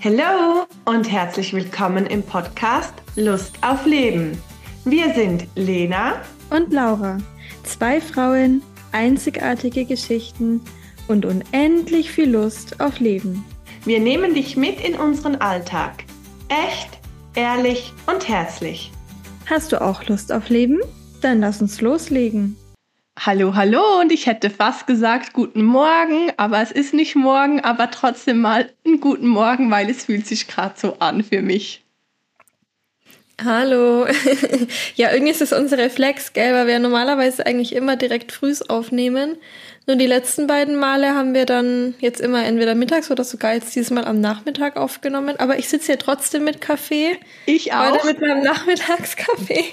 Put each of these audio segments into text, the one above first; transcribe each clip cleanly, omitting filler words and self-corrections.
Hallo und herzlich willkommen im Podcast Lust auf Leben. Wir sind Lena und Laura, 2 Frauen, einzigartige Geschichten und unendlich viel Lust auf Leben. Wir nehmen dich mit in unseren Alltag. Echt, ehrlich und herzlich. Hast du auch Lust auf Leben? Dann lass uns loslegen. Hallo, hallo und ich hätte fast gesagt guten Morgen, aber es ist nicht morgen, aber trotzdem mal einen guten Morgen, weil es fühlt sich gerade so an für mich. Hallo. Ja, irgendwie ist es unser Reflex, gell, weil wir normalerweise eigentlich immer direkt frühs aufnehmen. Nur die letzten beiden Male haben wir dann jetzt immer entweder mittags oder sogar jetzt dieses Mal am Nachmittag aufgenommen. Aber ich sitze hier trotzdem mit Kaffee. Ich auch. Heute mit meinem Nachmittagskaffee.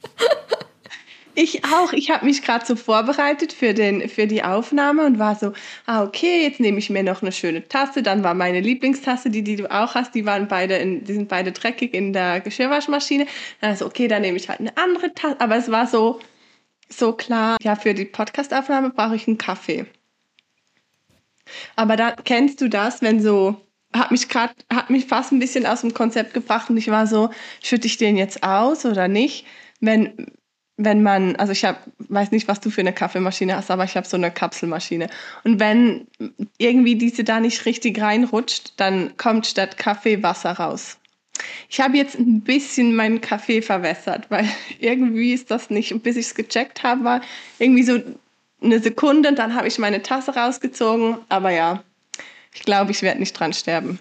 Ich auch. Ich habe mich gerade so vorbereitet für die Aufnahme und war so, okay, jetzt nehme ich mir noch eine schöne Tasse. Dann war meine Lieblingstasse, die du auch hast, die sind beide dreckig in der Geschirrwaschmaschine. Dann so, okay, dann nehme ich halt eine andere Tasse. Aber es war so klar, ja, für die Podcastaufnahme brauche ich einen Kaffee. Aber da kennst du das, wenn so, hat mich fast ein bisschen aus dem Konzept gebracht und ich war so, schütte ich den jetzt aus oder nicht? Wenn man, also weiß nicht, was du für eine Kaffeemaschine hast, aber ich habe so eine Kapselmaschine. Und wenn irgendwie diese da nicht richtig reinrutscht, dann kommt statt Kaffee Wasser raus. Ich habe jetzt ein bisschen meinen Kaffee verwässert, weil irgendwie ist das nicht, und bis ich es gecheckt habe, war irgendwie so eine Sekunde und dann habe ich meine Tasse rausgezogen. Aber ja, ich glaube, ich werde nicht dran sterben.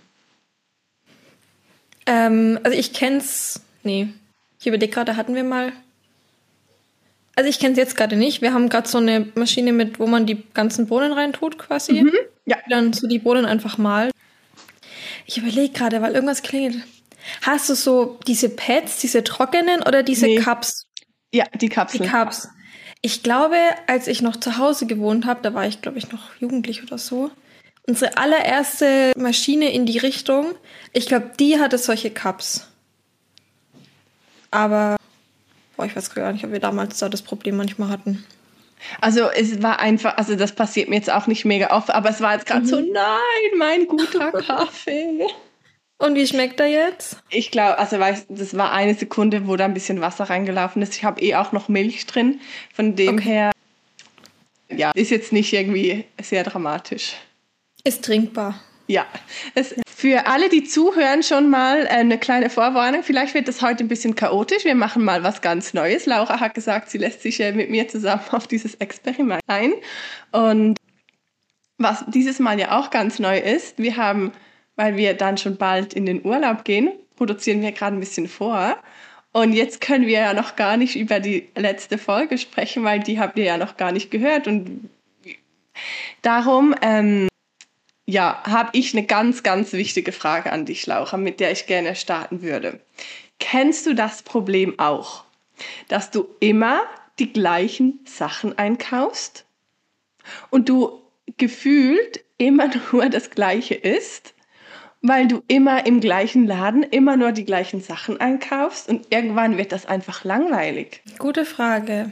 Also ich kenn's, ich überlege gerade, hatten wir mal... Also ich kenne es jetzt gerade nicht. Wir haben gerade so eine Maschine wo man die ganzen Bohnen reintut quasi. Mhm, ja. Dann so die Bohnen einfach malt. Ich überlege gerade, weil irgendwas klingelt. Hast du so diese Pads, diese trockenen oder diese Cups? Ja, die Kapseln. Die Cups. Ich glaube, als ich noch zu Hause gewohnt habe, da war ich, glaube ich, noch jugendlich oder so. Unsere allererste Maschine in die Richtung, ich glaube, die hatte solche Cups. Aber... ich weiß gar nicht, ob wir damals da das Problem manchmal hatten. Also es war einfach, also das passiert mir jetzt auch nicht mega oft, aber es war jetzt gerade so, nein, mein guter Kaffee. Und wie schmeckt er jetzt? Ich glaube, das war eine Sekunde, wo da ein bisschen Wasser reingelaufen ist. Ich habe auch noch Milch drin, von dem her, ja, ist jetzt nicht irgendwie sehr dramatisch. Ist trinkbar. Ja, für alle, die zuhören, schon mal eine kleine Vorwarnung. Vielleicht wird das heute ein bisschen chaotisch. Wir machen mal was ganz Neues. Laura hat gesagt, sie lässt sich mit mir zusammen auf dieses Experiment ein. Und was dieses Mal ja auch ganz neu ist, weil wir dann schon bald in den Urlaub gehen, produzieren wir gerade ein bisschen vor. Und jetzt können wir ja noch gar nicht über die letzte Folge sprechen, weil die habt ihr ja noch gar nicht gehört. Und darum... habe ich eine ganz, ganz wichtige Frage an dich, Laura, mit der ich gerne starten würde. Kennst du das Problem auch, dass du immer die gleichen Sachen einkaufst und du gefühlt immer nur das Gleiche isst, weil du immer im gleichen Laden immer nur die gleichen Sachen einkaufst und irgendwann wird das einfach langweilig? Gute Frage.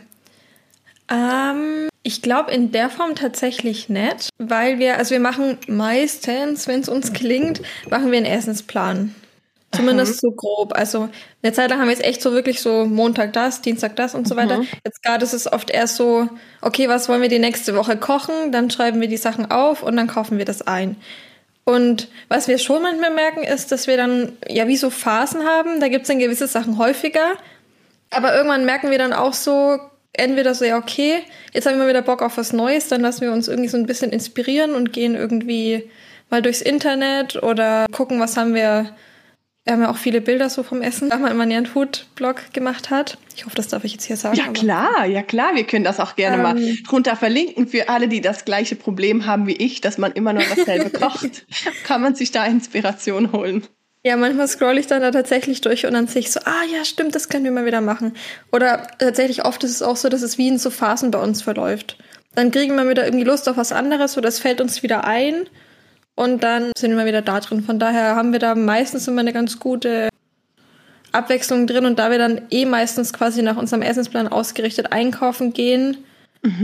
Ich glaube in der Form tatsächlich nicht, weil wir machen meistens, wenn es uns gelingt, machen wir einen Essensplan. Zumindest so grob. Also eine Zeit lang haben wir jetzt echt so wirklich so Montag das, Dienstag das und so weiter. Jetzt gerade ist es oft erst so, okay, was wollen wir die nächste Woche kochen? Dann schreiben wir die Sachen auf und dann kaufen wir das ein. Und was wir schon manchmal merken, ist, dass wir dann ja wie so Phasen haben. Da gibt es dann gewisse Sachen häufiger. Aber irgendwann merken wir dann auch so, entweder so, ja, okay, jetzt haben wir mal wieder Bock auf was Neues, dann lassen wir uns irgendwie so ein bisschen inspirieren und gehen irgendwie mal durchs Internet oder gucken, was haben wir. Wir haben ja auch viele Bilder so vom Essen, weil man ja einen Food-Blog gemacht hat. Ich hoffe, das darf ich jetzt hier sagen. Ja klar, wir können das auch gerne mal drunter verlinken. Für alle, die das gleiche Problem haben wie ich, dass man immer nur dasselbe kocht, kann man sich da Inspiration holen. Ja, manchmal scroll ich dann da tatsächlich durch und dann sehe ich so, ja, stimmt, das können wir mal wieder machen. Oder tatsächlich oft ist es auch so, dass es wie in so Phasen bei uns verläuft. Dann kriegen wir wieder irgendwie Lust auf was anderes oder es fällt uns wieder ein und dann sind wir wieder da drin. Von daher haben wir da meistens immer eine ganz gute Abwechslung drin und da wir dann meistens quasi nach unserem Essensplan ausgerichtet einkaufen gehen,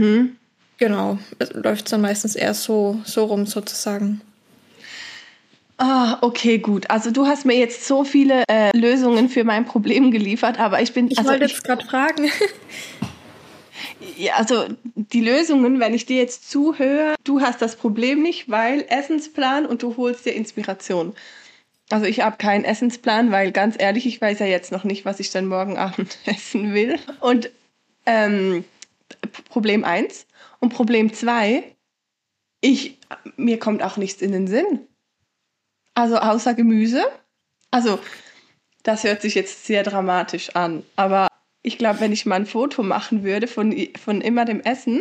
genau, läuft es dann meistens eher so rum sozusagen. Okay, gut. Also du hast mir jetzt so viele Lösungen für mein Problem geliefert, aber Ich wollte jetzt gerade fragen. Ja, also die Lösungen, wenn ich dir jetzt zuhöre, du hast das Problem nicht, weil Essensplan und du holst dir Inspiration. Also ich habe keinen Essensplan, weil ganz ehrlich, ich weiß ja jetzt noch nicht, was ich dann morgen Abend essen will. Und Problem 1 und Problem 2, mir kommt auch nichts in den Sinn. Also außer Gemüse. Also das hört sich jetzt sehr dramatisch an, aber ich glaube, wenn ich mal ein Foto machen würde von immer dem Essen,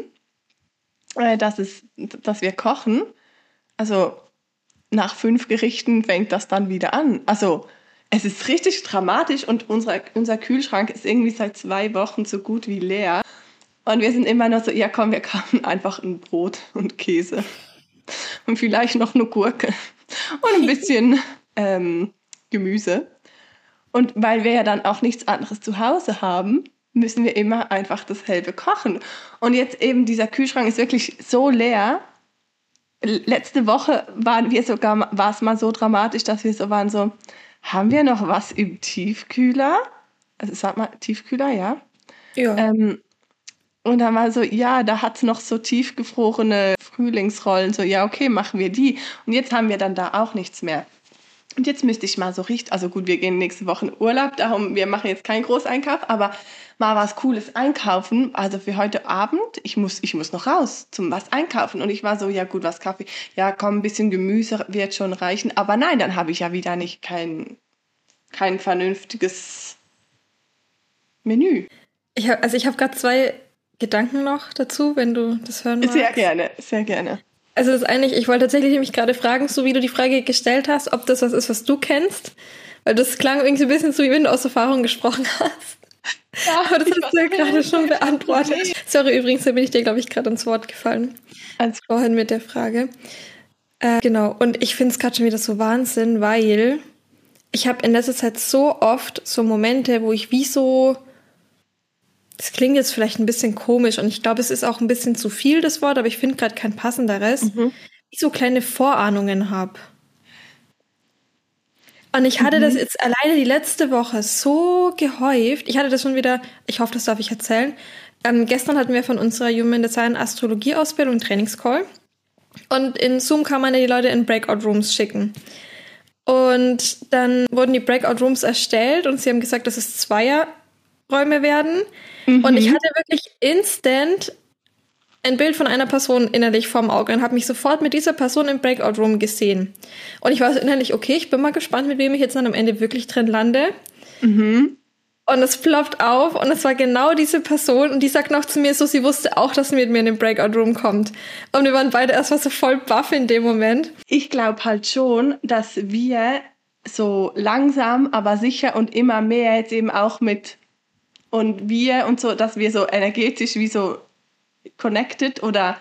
dass wir kochen, also nach 5 Gerichten fängt das dann wieder an. Also es ist richtig dramatisch und unser Kühlschrank ist irgendwie seit 2 Wochen so gut wie leer. Und wir sind immer noch so, ja komm, wir kaufen einfach ein Brot und Käse. Und vielleicht noch eine Gurke. Und ein bisschen Gemüse. Und weil wir ja dann auch nichts anderes zu Hause haben, müssen wir immer einfach dasselbe kochen. Und jetzt eben, dieser Kühlschrank ist wirklich so leer. Letzte Woche war es mal so dramatisch, dass wir so waren, so, haben wir noch was im Tiefkühler? Also sag mal, Tiefkühler, ja? Ja. Und dann war so, ja, da hat's noch so tiefgefrorene Frühlingsrollen. So, ja, okay, machen wir die. Und jetzt haben wir dann da auch nichts mehr. Und jetzt müsste ich mal so also gut, wir gehen nächste Woche in Urlaub, darum, wir machen jetzt keinen Großeinkauf, aber mal was Cooles einkaufen. Also für heute Abend, ich muss noch raus zum was einkaufen. Und ich war so, ja gut, was Kaffee? Ja, komm, ein bisschen Gemüse wird schon reichen. Aber nein, dann habe ich ja wieder nicht kein vernünftiges Menü. Ich habe gerade 2 Gedanken noch dazu, wenn du das hören magst. Sehr gerne, sehr gerne. Also das eine, ich wollte tatsächlich mich gerade fragen, so wie du die Frage gestellt hast, ob das was ist, was du kennst. Weil das klang irgendwie ein bisschen so, wie wenn du aus Erfahrung gesprochen hast. Ja, aber das hast du ja gerade schon beantwortet. Nee. Sorry, übrigens, da bin ich dir, glaube ich, gerade ins Wort gefallen. Vorhin mit der Frage. Genau, und ich finde es gerade schon wieder so Wahnsinn, weil ich habe in letzter Zeit so oft so Momente, wo ich wie so... Das klingt jetzt vielleicht ein bisschen komisch und ich glaube, es ist auch ein bisschen zu viel, das Wort, aber ich finde gerade kein passenderes, wie ich so kleine Vorahnungen habe. Und ich hatte das jetzt alleine die letzte Woche so gehäuft. Ich hatte das schon wieder, ich hoffe, das darf ich erzählen. Gestern hatten wir von unserer Human Design Astrologie-Ausbildung Trainingscall. Und in Zoom kann man ja die Leute in Breakout-Rooms schicken. Und dann wurden die Breakout-Rooms erstellt und sie haben gesagt, dass es Zweierräume werden. Und ich hatte wirklich instant ein Bild von einer Person innerlich vorm Auge und habe mich sofort mit dieser Person im Breakout-Room gesehen. Und ich war so innerlich, okay, ich bin mal gespannt, mit wem ich jetzt dann am Ende wirklich drin lande. Und es ploppt auf und es war genau diese Person und die sagt noch zu mir so, sie wusste auch, dass sie mit mir in den Breakout-Room kommt. Und wir waren beide erstmal so voll baff in dem Moment. Ich glaube halt schon, dass wir so langsam, aber sicher und immer mehr jetzt eben auch mit und wir und so, dass wir so energetisch wie so connected oder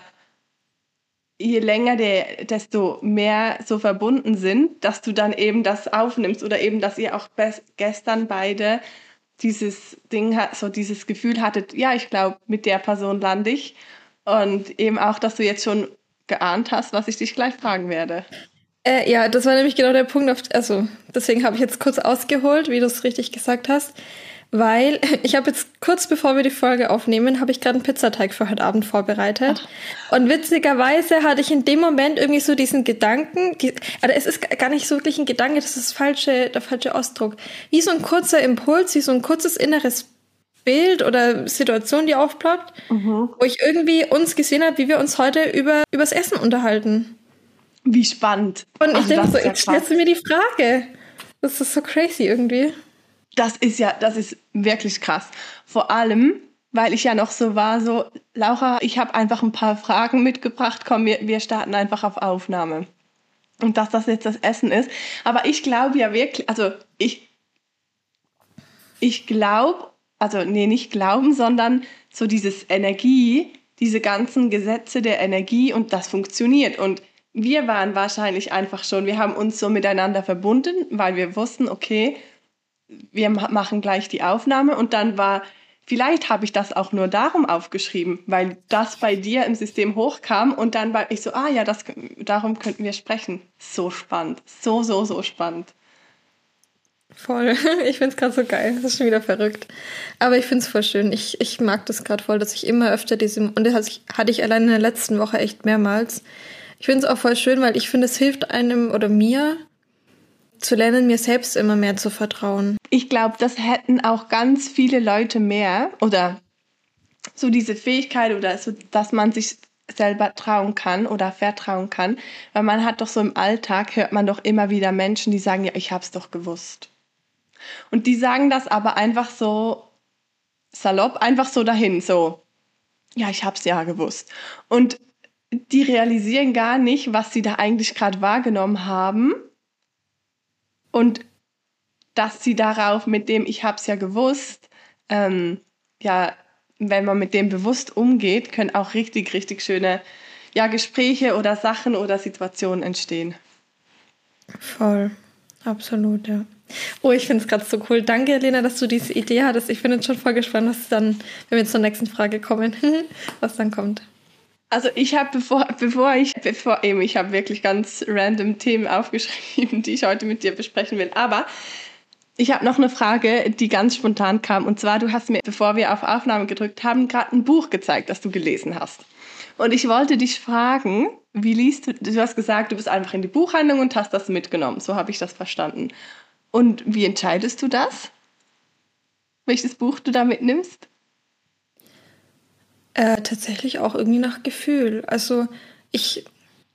je länger desto mehr so verbunden sind, dass du dann eben das aufnimmst oder eben, dass ihr auch gestern beide dieses Ding, so dieses Gefühl hattet, ja, ich glaube, mit der Person lande ich und eben auch, dass du jetzt schon geahnt hast, was ich dich gleich fragen werde. Ja, das war nämlich genau der Punkt, also deswegen habe ich jetzt kurz ausgeholt, wie du es richtig gesagt hast. Weil ich habe jetzt kurz bevor wir die Folge aufnehmen, habe ich gerade einen Pizzateig für heute Abend vorbereitet. Und witzigerweise hatte ich in dem Moment irgendwie so diesen Gedanken, also es ist gar nicht so wirklich ein Gedanke, das ist der falsche Ausdruck. Wie so ein kurzer Impuls, wie so ein kurzes inneres Bild oder Situation, die aufploppt, wo ich irgendwie uns gesehen habe, wie wir uns heute übers Essen unterhalten. Wie spannend. Und ich denke so, jetzt stellst du mir die Frage. Das ist so crazy irgendwie. Das ist wirklich krass. Vor allem, weil ich ja noch so war, so, Laura, ich habe einfach ein paar Fragen mitgebracht, komm, wir starten einfach auf Aufnahme. Und dass das jetzt das Essen ist. Aber ich glaube ja wirklich, also ich glaube, also nee, nicht glauben, sondern so dieses Energie, diese ganzen Gesetze der Energie und das funktioniert. Und wir waren wahrscheinlich einfach schon, wir haben uns so miteinander verbunden, weil wir wussten, okay, wir machen gleich die Aufnahme und dann war vielleicht habe ich das auch nur darum aufgeschrieben, weil das bei dir im System hochkam und dann war ich so, ja, darum könnten wir sprechen. So spannend. So, so, so spannend. Voll. Ich finde es gerade so geil. Das ist schon wieder verrückt. Aber ich finde es voll schön. Ich mag das gerade voll, dass ich immer öfter und das hatte ich allein in der letzten Woche echt mehrmals. Ich finde es auch voll schön, weil ich finde, es hilft einem oder mir zu lernen, mir selbst immer mehr zu vertrauen. Ich glaube, das hätten auch ganz viele Leute mehr oder so diese Fähigkeit oder so, dass man sich selber trauen kann oder vertrauen kann. Weil man hat doch so im Alltag, hört man doch immer wieder Menschen, die sagen, ja, ich hab's doch gewusst. Und die sagen das aber einfach so salopp, einfach so dahin, so, ja, ich hab's ja gewusst. Und die realisieren gar nicht, was sie da eigentlich gerade wahrgenommen haben und dass sie darauf mit dem ich hab's ja gewusst, ja, wenn man mit dem bewusst umgeht, können auch richtig, richtig schöne Gespräche oder Sachen oder Situationen entstehen. Voll, absolut, ja. Oh, ich finde es gerade so cool. Danke, Lena, dass du diese Idee hattest. Ich bin jetzt schon voll gespannt, was dann, wenn wir zur nächsten Frage kommen, was dann kommt. Also ich habe, ich habe wirklich ganz random Themen aufgeschrieben, die ich heute mit dir besprechen will. Aber ich habe noch eine Frage, die ganz spontan kam. Und zwar, du hast mir, bevor wir auf Aufnahme gedrückt haben, gerade ein Buch gezeigt, das du gelesen hast. Und ich wollte dich fragen, wie liest du? Du hast gesagt, du bist einfach in die Buchhandlung und hast das mitgenommen. So habe ich das verstanden. Und wie entscheidest du das? Welches Buch du da mitnimmst? Tatsächlich auch irgendwie nach Gefühl. Also ich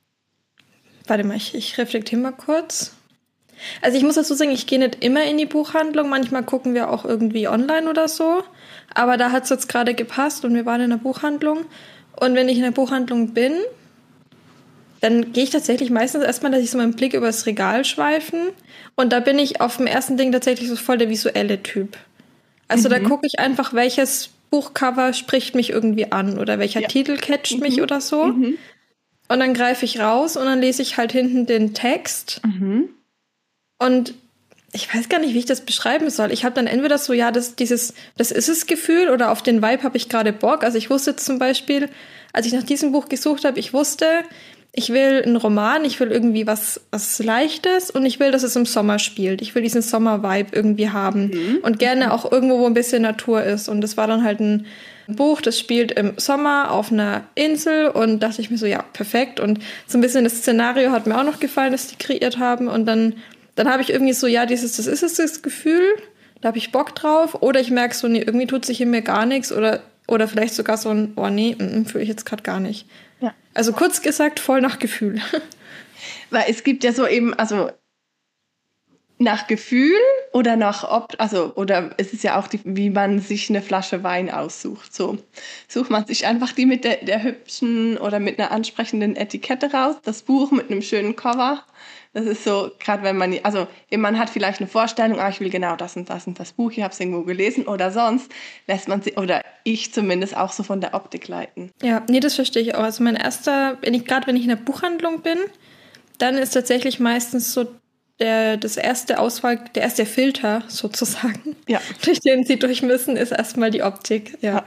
reflektiere mal kurz. Also ich muss dazu sagen, ich gehe nicht immer in die Buchhandlung. Manchmal gucken wir auch irgendwie online oder so. Aber da hat es jetzt gerade gepasst und wir waren in der Buchhandlung. Und wenn ich in der Buchhandlung bin, dann gehe ich tatsächlich meistens erstmal, dass ich so meinen Blick übers Regal schweifen. Und da bin ich auf dem ersten Ding tatsächlich so voll der visuelle Typ. Also da gucke ich einfach, welches Buchcover spricht mich irgendwie an oder welcher Titel catcht mich oder so. Und dann greife ich raus und dann lese ich halt hinten den Text. Und ich weiß gar nicht, wie ich das beschreiben soll. Ich habe dann entweder so, ja, das ist das Gefühl oder auf den Vibe habe ich gerade Bock. Also ich wusste zum Beispiel, als ich nach diesem Buch gesucht habe, ich wusste, ich will einen Roman, ich will irgendwie was Leichtes und ich will, dass es im Sommer spielt. Ich will diesen Sommer-Vibe irgendwie haben und gerne auch irgendwo, wo ein bisschen Natur ist. Und das war dann halt ein Buch, das spielt im Sommer auf einer Insel und dachte ich mir so, ja, perfekt. Und so ein bisschen das Szenario hat mir auch noch gefallen, das die kreiert haben. Und dann habe ich irgendwie so, ja, das ist es, das Gefühl, da habe ich Bock drauf. Oder ich merke so, nee, irgendwie tut sich in mir gar nichts oder vielleicht sogar so ein, oh nee, fühle ich jetzt gerade gar nicht. Ja. Also kurz gesagt, voll nach Gefühl. Weil es gibt ja so eben, also nach Gefühl oder oder es ist ja auch wie man sich eine Flasche Wein aussucht. So sucht man sich einfach die mit der hübschen oder mit einer ansprechenden Etikette raus, das Buch mit einem schönen Cover. Das ist so, gerade wenn man hat vielleicht eine Vorstellung, ich will genau das und das Buch, ich habe es irgendwo gelesen oder sonst lässt man sich, oder ich zumindest auch so von der Optik leiten. Ja, nee, das verstehe ich auch. Also wenn ich in der Buchhandlung bin, dann ist tatsächlich meistens so der erste Filter sozusagen, durch den sie durch müssen, ist erstmal die Optik. Ja.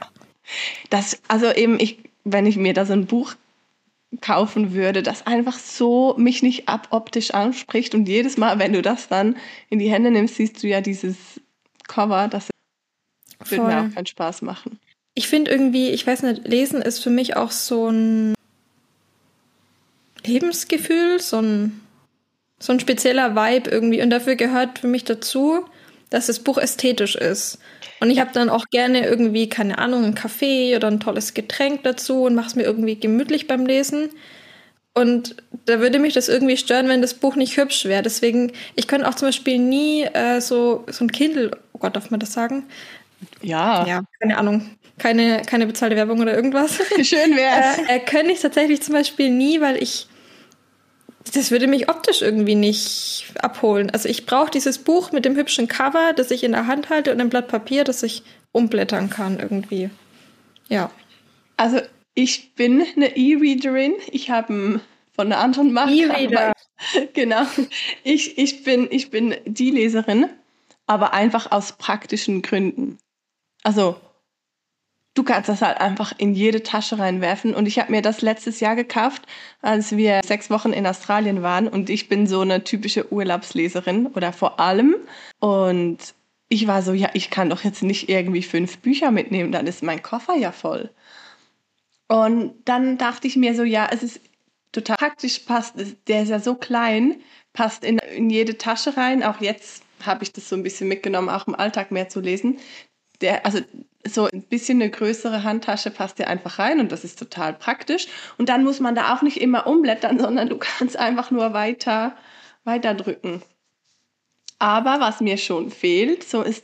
Wenn ich mir da so ein Buch kaufen würde, das einfach so mich nicht optisch anspricht und jedes Mal, wenn du das dann in die Hände nimmst, siehst du ja dieses Cover, das würde mir auch keinen Spaß machen. Ich finde irgendwie, ich weiß nicht, Lesen ist für mich auch so ein Lebensgefühl, so ein spezieller Vibe irgendwie und dafür gehört für mich dazu, dass das Buch ästhetisch ist. Und ich habe dann auch gerne irgendwie, keine Ahnung, einen Kaffee oder ein tolles Getränk dazu und mache es mir irgendwie gemütlich beim Lesen. Und da würde mich das irgendwie stören, wenn das Buch nicht hübsch wäre. Deswegen, ich könnte auch zum Beispiel nie so ein Kindle, oh Gott, darf man das sagen? Ja. Ja, keine Ahnung. Keine bezahlte Werbung oder irgendwas. Schön wär's. Könnte ich tatsächlich zum Beispiel nie, weil das würde mich optisch irgendwie nicht abholen. Also ich brauche dieses Buch mit dem hübschen Cover, das ich in der Hand halte und ein Blatt Papier, das ich umblättern kann irgendwie. Ja. Also ich bin eine E-Readerin. Ich habe von einer anderen Marke. E-Reader. Genau. Ich bin die Leserin, aber einfach aus praktischen Gründen. Also du kannst das halt einfach in jede Tasche reinwerfen. Und ich habe mir das letztes Jahr gekauft, als wir 6 Wochen in Australien waren. Und ich bin so eine typische Urlaubsleserin oder vor allem. Und ich war so, ja, ich kann doch jetzt nicht irgendwie 5 Bücher mitnehmen, dann ist mein Koffer ja voll. Und dann dachte ich mir so, ja, es ist total praktisch, passt, der ist ja so klein, passt in jede Tasche rein. Auch jetzt habe ich das so ein bisschen mitgenommen, auch im Alltag mehr zu lesen. Also so ein bisschen eine größere Handtasche passt ja einfach rein und das ist total praktisch. Und dann muss man da auch nicht immer umblättern, sondern du kannst einfach nur weiter drücken. Aber was mir schon fehlt, so ist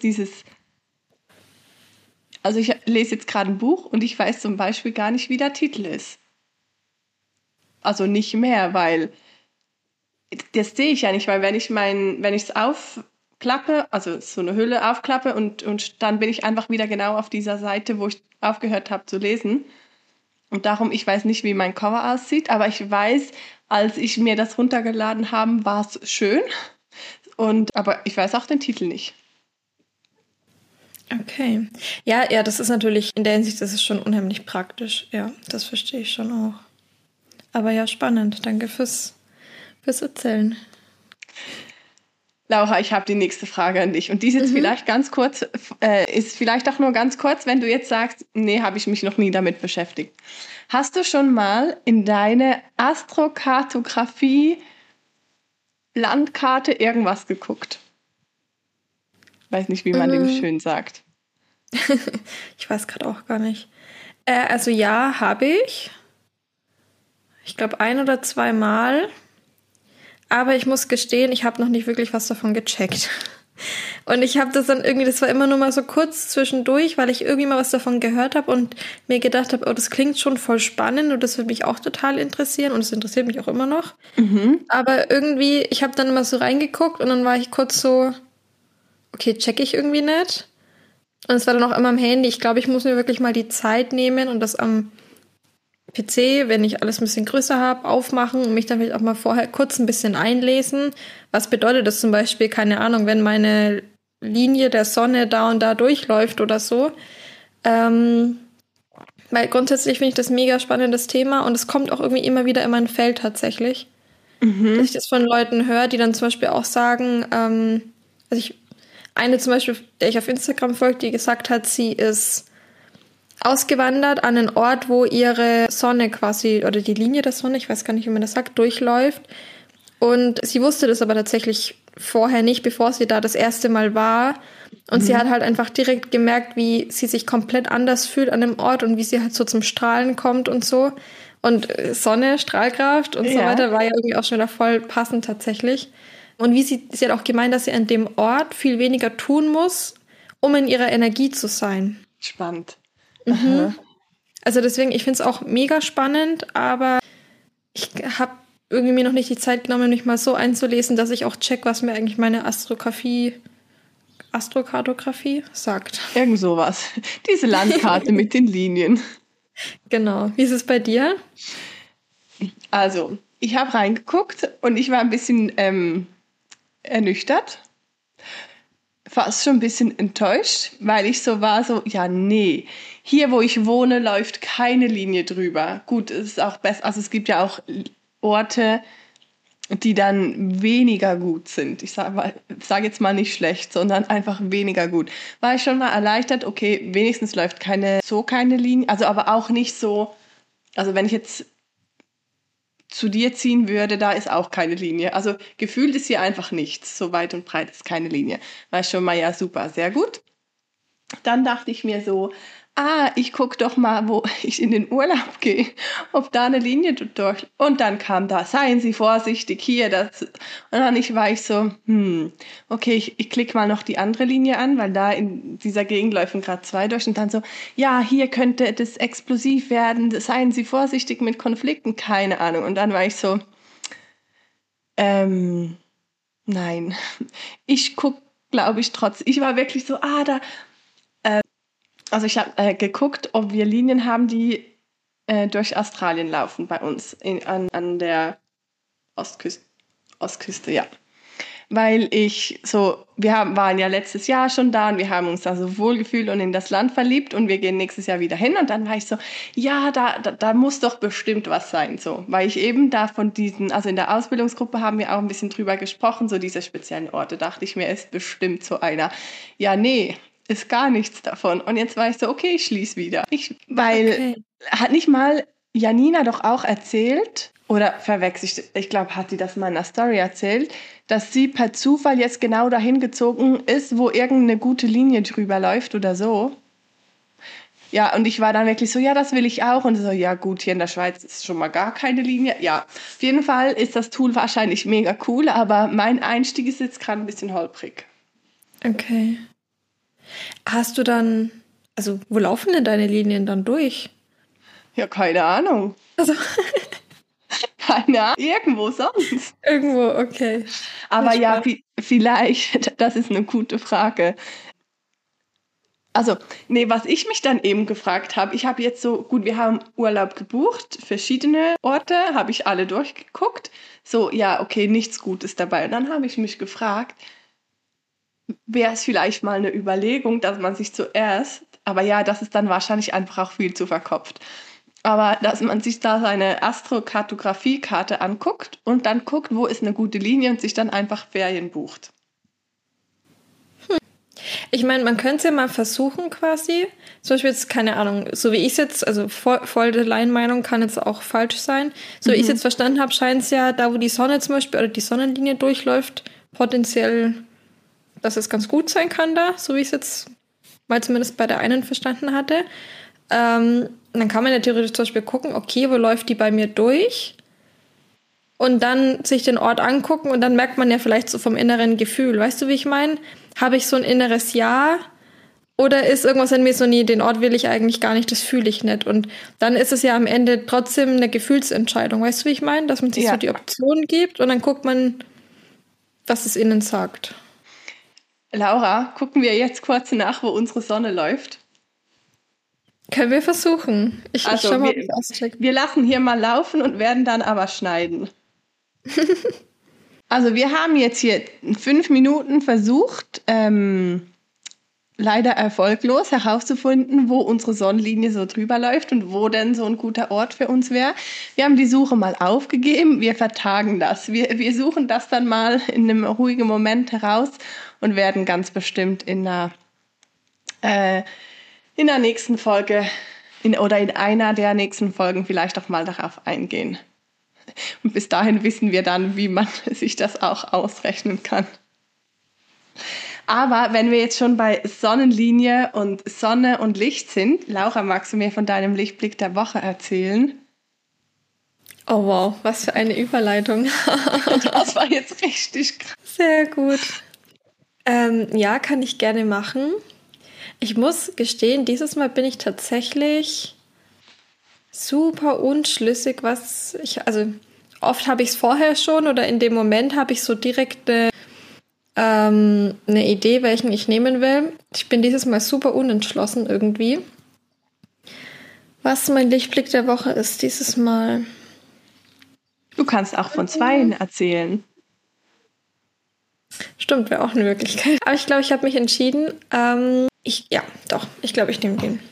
also ich lese jetzt gerade ein Buch und ich weiß zum Beispiel gar nicht, wie der Titel ist. Also nicht mehr, weil das sehe ich ja nicht, weil wenn ich es aufklappe, also so eine Hülle aufklappe und dann bin ich einfach wieder genau auf dieser Seite, wo ich aufgehört habe zu lesen. Und darum, ich weiß nicht, wie mein Cover aussieht, aber ich weiß, als ich mir das runtergeladen habe, war es schön. Aber ich weiß auch den Titel nicht. Okay. Ja, das ist natürlich, in der Hinsicht, das ist schon unheimlich praktisch. Ja, das verstehe ich schon auch. Aber ja, spannend. Danke fürs Erzählen. Laura, ich habe die nächste Frage an dich. Und die ist jetzt vielleicht ganz kurz, ist vielleicht auch nur ganz kurz, wenn du jetzt sagst, nee, habe ich mich noch nie damit beschäftigt. Hast du schon mal in deine Astrokartografie Landkarte irgendwas geguckt? Weiß nicht, wie man dem schön sagt. Ich weiß gerade auch gar nicht. Also ja, habe ich. Ich glaube 1 oder 2 Mal. Aber ich muss gestehen, ich habe noch nicht wirklich was davon gecheckt. Und ich habe das dann irgendwie, das war immer nur mal so kurz zwischendurch, weil ich irgendwie mal was davon gehört habe und mir gedacht habe, oh, das klingt schon voll spannend und das würde mich auch total interessieren und es interessiert mich auch immer noch. Aber irgendwie, ich habe dann immer so reingeguckt und dann war ich kurz so, okay, check ich irgendwie nicht. Und es war dann auch immer am Handy. Ich glaube, ich muss mir wirklich mal die Zeit nehmen und das am PC, wenn ich alles ein bisschen größer habe, aufmachen und mich dann vielleicht auch mal vorher kurz ein bisschen einlesen. Was bedeutet das zum Beispiel, keine Ahnung, wenn meine Linie der Sonne da und da durchläuft oder so. Weil grundsätzlich finde ich das ein mega spannendes Thema und es kommt auch irgendwie immer wieder in mein Feld tatsächlich. Dass ich das von Leuten höre, die dann zum Beispiel auch sagen, eine zum Beispiel, der ich auf Instagram folge, die gesagt hat, sie ist ausgewandert an einen Ort, wo ihre Sonne quasi, oder die Linie der Sonne, ich weiß gar nicht, wie man das sagt, durchläuft. Und sie wusste das aber tatsächlich vorher nicht, bevor sie da das erste Mal war. Und sie hat halt einfach direkt gemerkt, wie sie sich komplett anders fühlt an dem Ort und wie sie halt so zum Strahlen kommt und so. Und Sonne, Strahlkraft und so weiter war ja irgendwie auch schon wieder voll passend tatsächlich. Und sie hat auch gemeint, dass sie an dem Ort viel weniger tun muss, um in ihrer Energie zu sein. Spannend. Also deswegen, ich finde es auch mega spannend, aber ich habe irgendwie mir noch nicht die Zeit genommen, mich mal so einzulesen, dass ich auch check, was mir eigentlich meine Astrokartografie sagt. Irgend sowas. Diese Landkarte mit den Linien. Genau. Wie ist es bei dir? Also, ich habe reingeguckt und ich war ein bisschen ernüchtert. Fast schon ein bisschen enttäuscht, weil ich so war, ja, nee, hier, wo ich wohne, läuft keine Linie drüber. Gut, es ist auch besser, also es gibt ja auch Orte, die dann weniger gut sind. Ich sage jetzt mal nicht schlecht, sondern einfach weniger gut. War ich schon mal erleichtert, okay, wenigstens läuft keine Linie, also aber auch nicht so, also wenn ich jetzt zu dir ziehen würde, da ist auch keine Linie. Also gefühlt ist hier einfach nichts. So weit und breit ist keine Linie. War schon mal ja super, sehr gut. Dann dachte ich mir so, ich gucke doch mal, wo ich in den Urlaub gehe, ob da eine Linie durch. Und dann kam da, seien Sie vorsichtig, hier, das. Und dann war ich so, okay, ich klicke mal noch die andere Linie an, weil da in dieser Gegend laufen gerade 2 durch. Und dann so, ja, hier könnte das explosiv werden, seien Sie vorsichtig mit Konflikten, keine Ahnung. Und dann war ich so, nein. Ich gucke, glaube ich, ich war wirklich so, also ich habe geguckt, ob wir Linien haben, die durch Australien laufen bei uns an der Ostküste, ja. weil waren ja letztes Jahr schon da und wir haben uns da so wohlgefühlt und in das Land verliebt und wir gehen nächstes Jahr wieder hin und dann war ich so, ja, da muss doch bestimmt was sein, so, weil ich eben da also in der Ausbildungsgruppe haben wir auch ein bisschen drüber gesprochen, so diese speziellen Orte, dachte ich mir, ist bestimmt so einer. Ja, nee, ist gar nichts davon. Und jetzt war ich so, okay, ich schließe wieder. Hat nicht mal Janina doch auch erzählt, oder verwechselt, ich glaube, hat sie das mal in einer Story erzählt, dass sie per Zufall jetzt genau dahin gezogen ist, wo irgendeine gute Linie drüber läuft oder so. Ja, und ich war dann wirklich so, ja, das will ich auch. Und so, ja gut, hier in der Schweiz ist schon mal gar keine Linie. Ja, auf jeden Fall ist das Tool wahrscheinlich mega cool, aber mein Einstieg ist jetzt gerade ein bisschen holprig. Okay. Hast du dann, also wo laufen denn deine Linien dann durch? Ja, keine Ahnung. Also keine Ahnung, irgendwo sonst. irgendwo, okay. Aber ja, vielleicht, das ist eine gute Frage. Also, nee, was ich mich dann eben gefragt habe, ich habe jetzt so, gut, wir haben Urlaub gebucht, verschiedene Orte, habe ich alle durchgeguckt. So, ja, okay, nichts Gutes dabei. Und dann habe ich mich gefragt, wäre es vielleicht mal eine Überlegung, dass man sich zuerst, aber ja, das ist dann wahrscheinlich einfach auch viel zu verkopft, aber dass man sich da seine Astrokartografiekarte anguckt und dann guckt, wo ist eine gute Linie und sich dann einfach Ferien bucht. Ich meine, man könnte es ja mal versuchen quasi. Zum Beispiel jetzt, keine Ahnung, so wie ich es jetzt, also voll der Laienmeinung kann jetzt auch falsch sein. So wie ich es jetzt verstanden habe, scheint es ja, da wo die Sonne zum Beispiel oder die Sonnenlinie durchläuft, potenziell, dass es ganz gut sein kann da, so wie ich es jetzt mal zumindest bei der einen verstanden hatte. Dann kann man ja theoretisch zum Beispiel gucken, okay, wo läuft die bei mir durch? Und dann sich den Ort angucken und dann merkt man ja vielleicht so vom inneren Gefühl. Weißt du, wie ich meine? Habe ich so ein inneres Ja oder ist irgendwas in mir so, nee, den Ort will ich eigentlich gar nicht, das fühle ich nicht. Und dann ist es ja am Ende trotzdem eine Gefühlsentscheidung. Weißt du, wie ich meine? Dass man sich so die Option gibt und dann guckt man, was es innen sagt. Laura, gucken wir jetzt kurz nach, wo unsere Sonne läuft. Können wir versuchen. Ich schau mal, ob ich auschecke. Wir lassen hier mal laufen und werden dann aber schneiden. Also wir haben jetzt hier 5 Minuten versucht, leider erfolglos herauszufinden, wo unsere Sonnenlinie so drüber läuft und wo denn so ein guter Ort für uns wäre. Wir haben die Suche mal aufgegeben, wir vertagen das. Wir suchen das dann mal in einem ruhigen Moment heraus und werden ganz bestimmt in der nächsten Folge oder in einer der nächsten Folgen vielleicht auch mal darauf eingehen. Und bis dahin wissen wir dann, wie man sich das auch ausrechnen kann. Aber wenn wir jetzt schon bei Sonnenlinie und Sonne und Licht sind, Laura, magst du mir von deinem Lichtblick der Woche erzählen? Oh wow, was für eine Überleitung. Das war jetzt richtig krass. Sehr gut. Ja, kann ich gerne machen. Ich muss gestehen, dieses Mal bin ich tatsächlich super unschlüssig, also oft habe ich es vorher schon oder in dem Moment habe ich so direkt eine Idee, welchen ich nehmen will. Ich bin dieses Mal super unentschlossen irgendwie. Was mein Lichtblick der Woche ist dieses Mal. Du kannst auch von 2 erzählen. Stimmt, wäre auch eine Möglichkeit. Aber ich glaube, ich habe mich entschieden. Ich glaube, ich nehme den.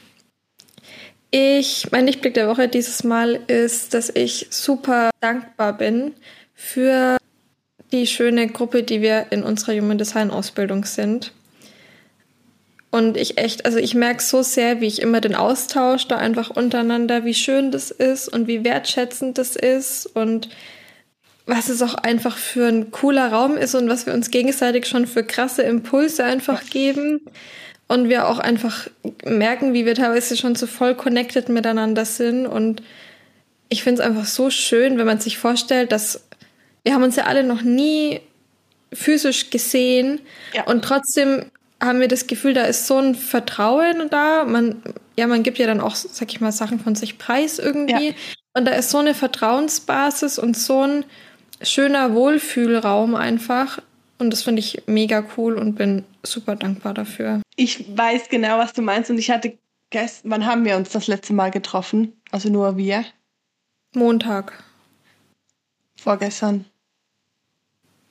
Mein Lichtblick der Woche dieses Mal ist, dass ich super dankbar bin für die schöne Gruppe, die wir in unserer Human Design Ausbildung sind. Und ich merke so sehr, wie ich immer den Austausch da einfach untereinander, wie schön das ist und wie wertschätzend das ist und was es auch einfach für ein cooler Raum ist und was wir uns gegenseitig schon für krasse Impulse einfach geben. Und wir auch einfach merken, wie wir teilweise schon so voll connected miteinander sind. Und ich finde es einfach so schön, wenn man sich vorstellt, dass wir haben uns ja alle noch nie physisch gesehen. Ja. Und trotzdem haben wir das Gefühl, da ist so ein Vertrauen da. Man gibt ja dann auch, sag ich mal, Sachen von sich preis irgendwie. Ja. Und da ist so eine Vertrauensbasis und so ein schöner Wohlfühlraum einfach. Und das finde ich mega cool und bin super dankbar dafür. Ich weiß genau, was du meinst. Und ich hatte wann haben wir uns das letzte Mal getroffen? Also nur wir? Montag. Vorgestern.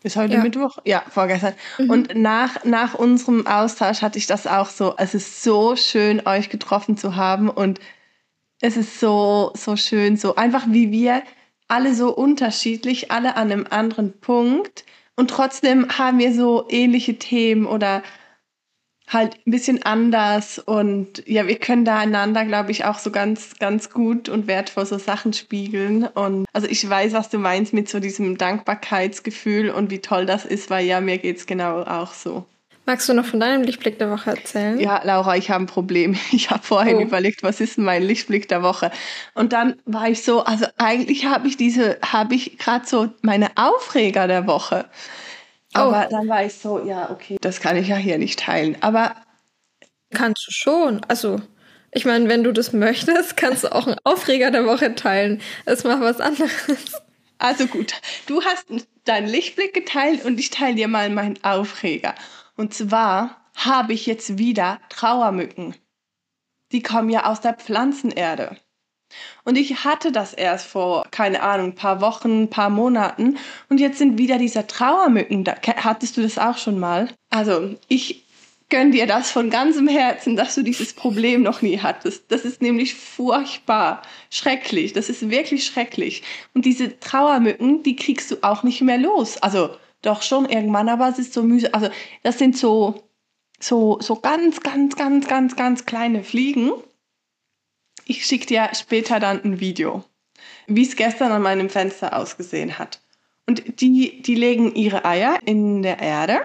Ist heute Mittwoch? Ja, vorgestern. Und nach unserem Austausch hatte ich das auch so. Es ist so schön, euch getroffen zu haben. Und es ist so, so schön, so einfach wie wir alle so unterschiedlich, alle an einem anderen Punkt. Und trotzdem haben wir so ähnliche Themen oder halt ein bisschen anders. Und ja, wir können da einander, glaube ich, auch so ganz, ganz gut und wertvoll so Sachen spiegeln. Und also ich weiß, was du meinst mit so diesem Dankbarkeitsgefühl und wie toll das ist, weil ja, mir geht's genau auch so. Magst du noch von deinem Lichtblick der Woche erzählen? Ja, Laura, ich habe ein Problem. Ich habe vorhin überlegt, was ist denn mein Lichtblick der Woche? Und dann war ich so, also eigentlich habe ich gerade so meine Aufreger der Woche. Aber dann war ich so, ja, okay, das kann ich ja hier nicht teilen. Aber kannst du schon. Also, ich meine, wenn du das möchtest, kannst du auch einen Aufreger der Woche teilen. Das macht was anderes. Also gut, du hast deinen Lichtblick geteilt und ich teile dir mal meinen Aufreger. Und zwar habe ich jetzt wieder Trauermücken. Die kommen ja aus der Pflanzenerde. Und ich hatte das erst vor, keine Ahnung, ein paar Wochen, ein paar Monaten. Und jetzt sind wieder diese Trauermücken da. Hattest du das auch schon mal? Also ich gönne dir das von ganzem Herzen, dass du dieses Problem noch nie hattest. Das ist nämlich furchtbar, schrecklich. Das ist wirklich schrecklich. Und diese Trauermücken, die kriegst du auch nicht mehr los. Also doch schon irgendwann, aber es ist so mühsam. Also das sind so ganz, ganz, ganz, ganz, ganz kleine Fliegen. Ich schicke dir später dann ein Video, wie es gestern an meinem Fenster ausgesehen hat. Und die legen ihre Eier in der Erde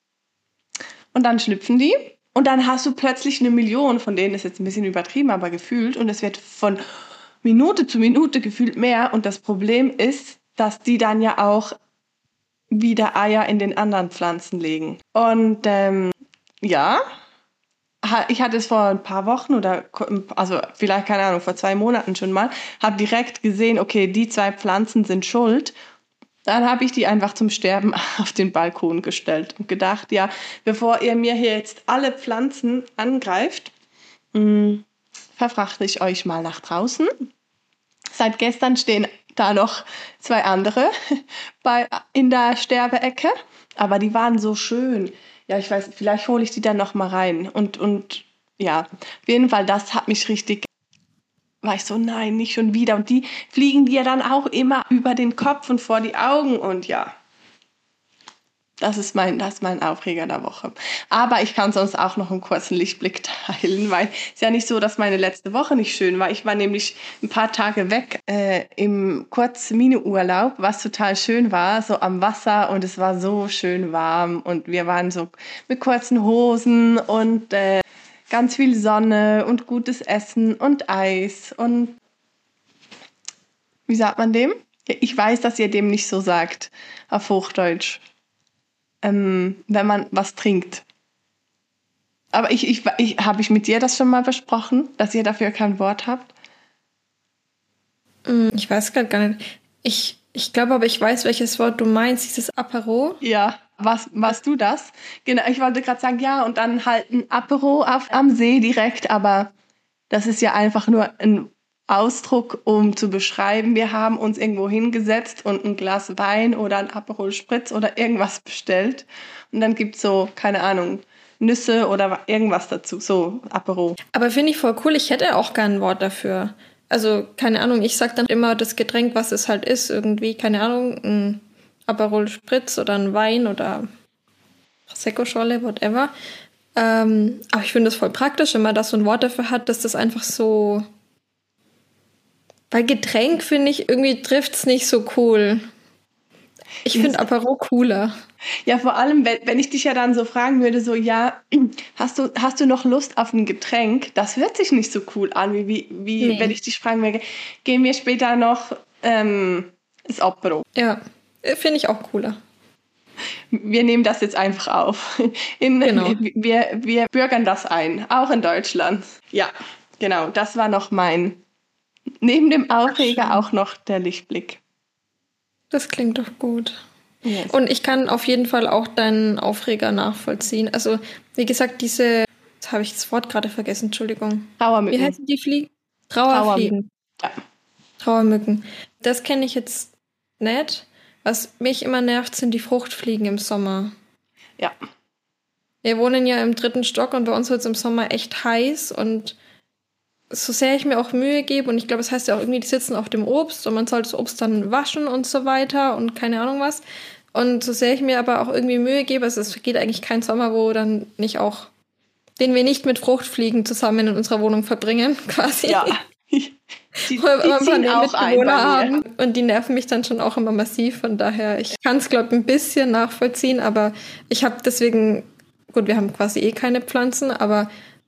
und dann schlüpfen die. Und dann hast du plötzlich 1 Million, von denen ist jetzt ein bisschen übertrieben, aber gefühlt. Und es wird von Minute zu Minute gefühlt mehr. Und das Problem ist, dass die dann ja auch wieder Eier in den anderen Pflanzen legen. Und ich hatte es vor ein paar Wochen oder also vielleicht, keine Ahnung, vor 2 Monaten schon mal, habe direkt gesehen, okay, die 2 Pflanzen sind schuld. Dann habe ich die einfach zum Sterben auf den Balkon gestellt und gedacht, ja, bevor ihr mir hier jetzt alle Pflanzen angreift, verfrachte ich euch mal nach draußen. Seit gestern stehen da noch 2 andere in der Sterbeecke, aber die waren so schön. Ja, ich weiß, vielleicht hole ich die dann noch mal rein. Und ja, auf jeden Fall, das hat mich richtig, war ich so, nein, nicht schon wieder. Und die fliegen dir dann auch immer über den Kopf und vor die Augen. Und ja, das ist mein Aufreger der Woche. Aber ich kann sonst auch noch einen kurzen Lichtblick teilen, weil es ist ja nicht so, dass meine letzte Woche nicht schön war. Ich war nämlich ein paar Tage weg im Kurz-Mini-Urlaub, was total schön war, so am Wasser und es war so schön warm und wir waren so mit kurzen Hosen und ganz viel Sonne und gutes Essen und Eis und wie sagt man dem? Ich weiß, dass ihr dem nicht so sagt auf Hochdeutsch. Wenn man was trinkt. Aber habe ich mit dir das schon mal besprochen, dass ihr dafür kein Wort habt? Ich weiß gerade gar nicht. Ich glaube aber, ich weiß, welches Wort du meinst, dieses Apero. Ja, warst du das? Genau, ich wollte gerade sagen, ja, und dann halt ein Apero am See direkt, aber das ist ja einfach nur ein Ausdruck, um zu beschreiben, wir haben uns irgendwo hingesetzt und ein Glas Wein oder ein Aperol Spritz oder irgendwas bestellt. Und dann gibt's so, keine Ahnung, Nüsse oder irgendwas dazu, so Apero. Aber finde ich voll cool, ich hätte auch kein Wort dafür. Also, keine Ahnung, ich sag dann immer das Getränk, was es halt ist, irgendwie, keine Ahnung, ein Aperol Spritz oder ein Wein oder Prosecco-Scholle, whatever. Aber ich finde es voll praktisch, wenn man da so ein Wort dafür hat, dass das einfach so... Weil Getränk, finde ich, irgendwie trifft's nicht so cool. Ich finde Apero cooler. Ja, vor allem, wenn ich dich ja dann so fragen würde, so, ja, hast du noch Lust auf ein Getränk? Das hört sich nicht so cool an, wie nee. Wenn ich dich fragen würde, gehen wir später noch das Apero. Ja, finde ich auch cooler. Wir nehmen das jetzt einfach auf. Genau. Wir bürgern das ein, auch in Deutschland. Ja, genau, das war noch neben dem Aufreger auch noch der Lichtblick. Das klingt doch gut. Yes. Und ich kann auf jeden Fall auch deinen Aufreger nachvollziehen. Also, wie gesagt, jetzt habe ich das Wort gerade vergessen, Entschuldigung. Trauermücken. Wie heißen die Fliegen? Trauerfliegen. Ja. Trauermücken. Das kenne ich jetzt nicht. Was mich immer nervt, sind die Fruchtfliegen im Sommer. Ja. Wir wohnen ja im 3. Stock und bei uns wird es im Sommer echt heiß und so sehr ich mir auch Mühe gebe und ich glaube, es heißt ja auch irgendwie, die sitzen auf dem Obst und man soll das Obst dann waschen und so weiter und keine Ahnung was. Und so sehr ich mir aber auch irgendwie Mühe gebe, also es geht eigentlich kein Sommer, wo dann nicht auch, den wir nicht mit Fruchtfliegen zusammen in unserer Wohnung verbringen, quasi. Ja. Die Wo wir immer ein paar ziehen auch ein Mitbewohner bei mir. haben und die nerven mich dann schon auch immer massiv. Von daher, ich kann es, glaube ich, ein bisschen nachvollziehen, aber ich habe deswegen, gut, wir haben quasi eh keine Pflanzen, aber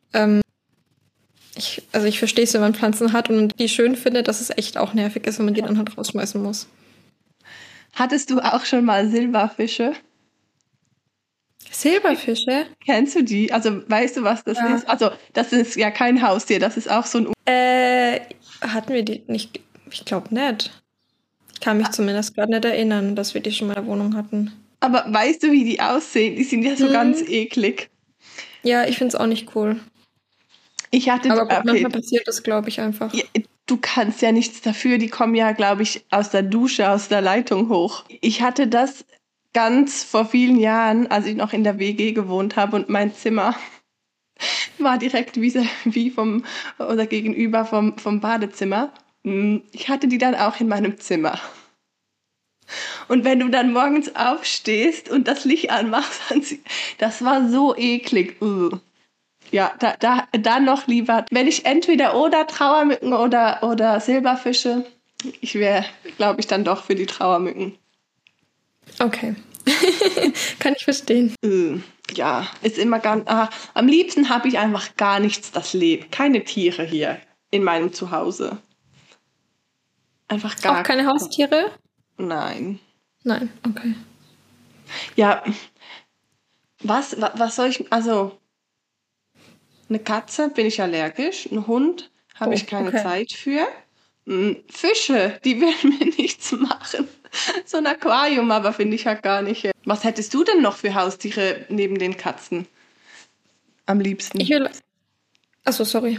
ich verstehe es, wenn man Pflanzen hat und die schön findet, dass es echt auch nervig ist, wenn man die dann halt rausschmeißen muss. Hattest du auch schon mal Silberfische? Silberfische? Kennst du die? Also weißt du, was das ist? Also das ist ja kein Haustier, das ist auch so ein... Hatten wir die nicht? Ich glaube nicht. Ich kann mich zumindest gerade nicht erinnern, dass wir die schon mal in der Wohnung hatten. Aber weißt du, wie die aussehen? Die sind ja so ganz eklig. Ja, ich finde es auch nicht cool. Ich hatte... Aber gut, manchmal passiert das, glaube ich, einfach. Ja, du kannst ja nichts dafür, die kommen ja, glaube ich, aus der Dusche, aus der Leitung hoch. Ich hatte das ganz vor vielen Jahren, als ich noch in der WG gewohnt habe und mein Zimmer war direkt wie vom oder gegenüber vom Badezimmer. Ich hatte die dann auch in meinem Zimmer. Und wenn du dann morgens aufstehst und das Licht anmachst, das war so eklig. Ja, dann noch lieber, wenn ich entweder oder Trauermücken oder Silberfische, ich wäre, glaube ich, dann doch für die Trauermücken. Okay. Kann ich verstehen. Ja, ist immer ganz... am liebsten habe ich einfach gar nichts, das lebt. Keine Tiere hier in meinem Zuhause. Einfach gar... Auch keine Haustiere? Nein. Nein, okay. Ja, was soll ich... Also, eine Katze bin ich allergisch, ein Hund habe ich keine Zeit für. Fische, die werden mir nichts machen. So ein Aquarium aber finde ich halt gar nicht. Was hättest du denn noch für Haustiere neben den Katzen? Am liebsten. Achso, sorry.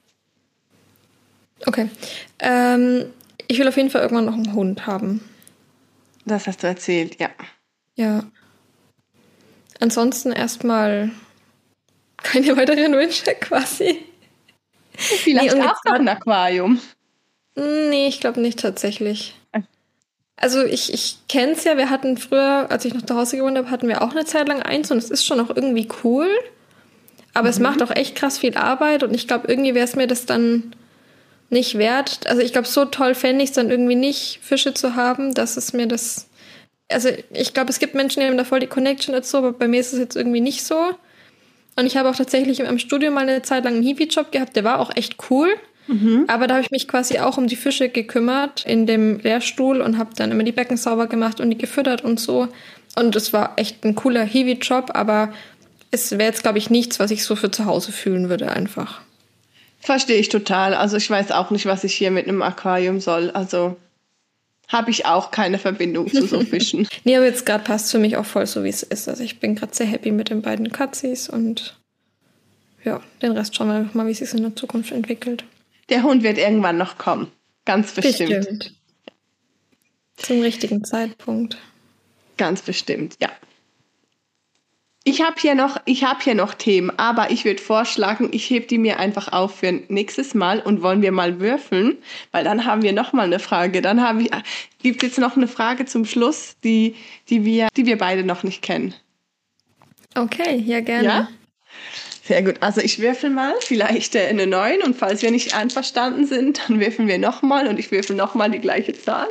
Okay. Ich will auf jeden Fall irgendwann noch einen Hund haben. Das hast du erzählt, ja. Ja. Ansonsten erstmal keine weiteren Wünsche quasi. Vielleicht auch noch ein Aquarium. Nee, ich glaube nicht tatsächlich. Also ich kenne es ja, wir hatten früher, als ich noch zu Hause gewohnt habe, hatten wir auch eine Zeit lang eins und es ist schon auch irgendwie cool. Aber es macht auch echt krass viel Arbeit und ich glaube, irgendwie wäre es mir das dann nicht wert. Also ich glaube, so toll fände ich es dann irgendwie nicht, Fische zu haben, dass es mir das... Also ich glaube, es gibt Menschen, die haben da voll die Connection dazu, aber bei mir ist es jetzt irgendwie nicht so. Und ich habe auch tatsächlich im Studium mal eine Zeit lang einen Hiwi-Job gehabt, der war auch echt cool. Aber da habe ich mich quasi auch um die Fische gekümmert in dem Lehrstuhl und habe dann immer die Becken sauber gemacht und die gefüttert und so. Und es war echt ein cooler Hiwi-Job, aber es wäre jetzt, glaube ich, nichts, was ich so für zu Hause fühlen würde einfach. Verstehe ich total. Also ich weiß auch nicht, was ich hier mit einem Aquarium soll. Also habe ich auch keine Verbindung zu so Fischen. Nee, aber jetzt gerade passt es für mich auch voll so, wie es ist. Also ich bin gerade sehr happy mit den beiden Katzis und ja, den Rest schauen wir einfach mal, wie es sich in der Zukunft entwickelt. Der Hund wird irgendwann noch kommen. Ganz bestimmt. Bestimmt. Zum richtigen Zeitpunkt. Ganz bestimmt, ja. Ich habe hier noch Themen, aber ich würde vorschlagen, ich hebe die mir einfach auf für nächstes Mal und wollen wir mal würfeln, weil dann haben wir noch mal eine Frage. Gibt jetzt noch eine Frage zum Schluss, die wir beide noch nicht kennen. Okay, ja, gerne. Ja? Sehr gut. Also ich würfel mal, vielleicht eine 9 und falls wir nicht einverstanden sind, dann würfeln wir nochmal und ich würfel nochmal die gleiche Zahl.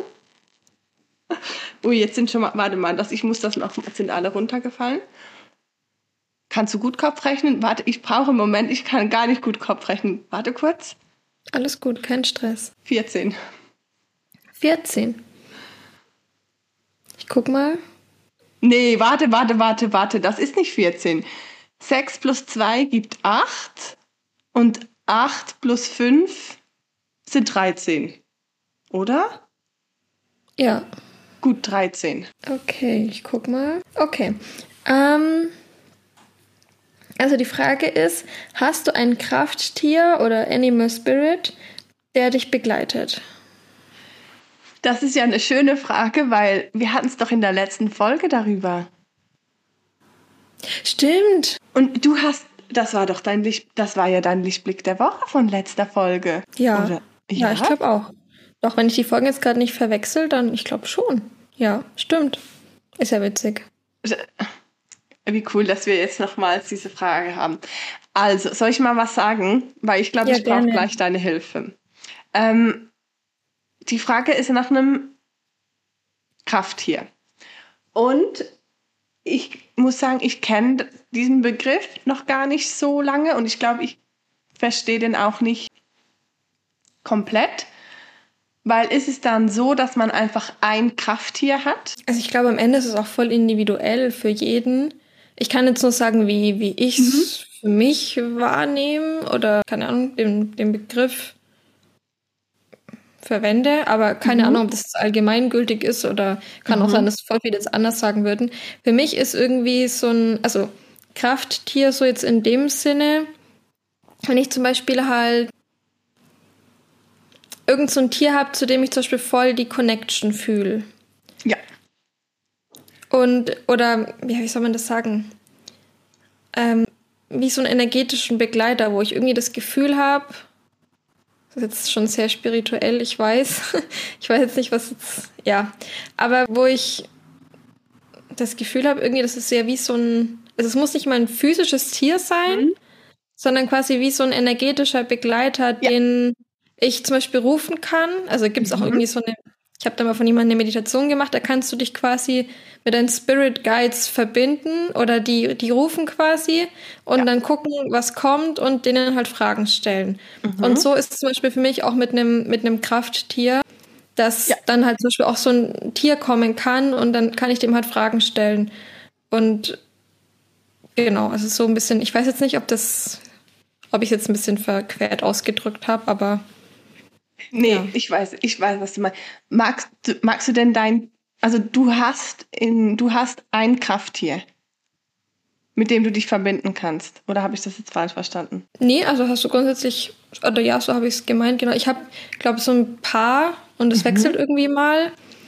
Jetzt sind schon mal, warte mal, ich muss das noch, sind alle runtergefallen. Kannst du gut Kopf rechnen? Warte, ich brauche einen Moment, ich kann gar nicht gut Kopf rechnen. Warte kurz. Alles gut, kein Stress. 14. 14. Ich guck mal. Nee, warte, das ist nicht 14. 6 plus 2 gibt 8 und 8 plus 5 sind 13. Oder? Ja. Gut, 13. Okay, ich guck mal. Okay. Also die Frage ist, hast du ein Krafttier oder Animal Spirit, der dich begleitet? Das ist ja eine schöne Frage, weil wir hatten es doch in der letzten Folge darüber. Stimmt. Und das war ja dein Lichtblick der Woche von letzter Folge. Ja. Oder? Ja, ich glaube auch. Doch, wenn ich die Folgen jetzt gerade nicht verwechsel, dann ich glaube schon. Ja, stimmt. Ist ja witzig. Wie cool, dass wir jetzt nochmals diese Frage haben. Also, soll ich mal was sagen? Weil ich glaube, ich brauche gleich deine Hilfe. Die Frage ist nach einem Krafttier. Und ich muss sagen, ich kenne diesen Begriff noch gar nicht so lange und ich glaube, ich verstehe den auch nicht komplett. Weil ist es dann so, dass man einfach ein Krafttier hat? Also ich glaube, am Ende ist es auch voll individuell für jeden. Ich kann jetzt nur sagen, wie ich es für mich wahrnehme oder, keine Ahnung, den Begriff verwende, aber keine Ahnung, ob das allgemeingültig ist oder kann auch sein, dass voll viele jetzt anders sagen würden. Für mich ist irgendwie so also Krafttier so jetzt in dem Sinne, wenn ich zum Beispiel halt irgend so ein Tier habe, zu dem ich zum Beispiel voll die Connection fühle. Ja. Oder wie soll man das sagen? Wie so einen energetischen Begleiter, wo ich irgendwie das Gefühl habe, das ist jetzt schon sehr spirituell, ich weiß. Ich weiß jetzt nicht, was jetzt, ja. Aber wo ich das Gefühl habe, irgendwie, das ist ja wie so also es muss nicht mal ein physisches Tier sein, sondern quasi wie so ein energetischer Begleiter, den ich zum Beispiel rufen kann. Also gibt es auch irgendwie ich habe da mal von jemandem eine Meditation gemacht, da kannst du dich quasi mit deinen Spirit Guides verbinden oder die rufen quasi und dann gucken, was kommt und denen halt Fragen stellen. Und so ist es zum Beispiel für mich auch mit einem Krafttier, dass dann halt zum Beispiel auch so ein Tier kommen kann und dann kann ich dem halt Fragen stellen. Und genau, also so ein bisschen, ich weiß jetzt nicht, ob ich es jetzt ein bisschen verquert ausgedrückt habe, aber nee, ja. Ich weiß, was du meinst. Magst du denn du hast ein Krafttier, mit dem du dich verbinden kannst? Oder habe ich das jetzt falsch verstanden? Nee, also hast du grundsätzlich, oder ja, so habe ich es gemeint, genau. Ich habe, glaube ich, so ein paar und es wechselt irgendwie mal.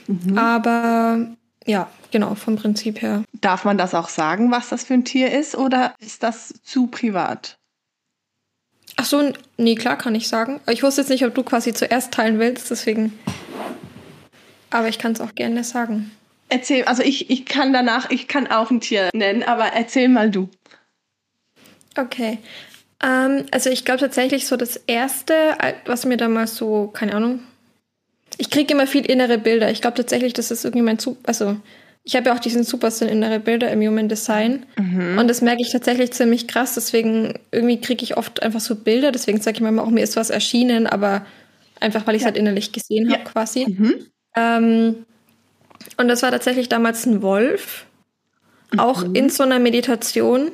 Aber ja, genau, vom Prinzip her. Darf man das auch sagen, was das für ein Tier ist, oder ist das zu privat? Ach so, nee, klar kann ich sagen. Ich wusste jetzt nicht, ob du quasi zuerst teilen willst, deswegen. Aber ich kann es auch gerne sagen. Erzähl, also ich kann auch ein Tier nennen, aber erzähl mal du. Okay. Also ich glaube tatsächlich so das Erste, was mir damals so, keine Ahnung, ich kriege immer viel innere Bilder. Ich glaube tatsächlich, das ist irgendwie ich habe ja auch diesen Supersinn innere Bilder im Human Design. Und das merke ich tatsächlich ziemlich krass. Deswegen irgendwie kriege ich oft einfach so Bilder. Deswegen sage ich manchmal auch, mir ist was erschienen, aber einfach, weil ich es halt innerlich gesehen habe quasi. Und das war tatsächlich damals ein Wolf. Auch in so einer Meditation.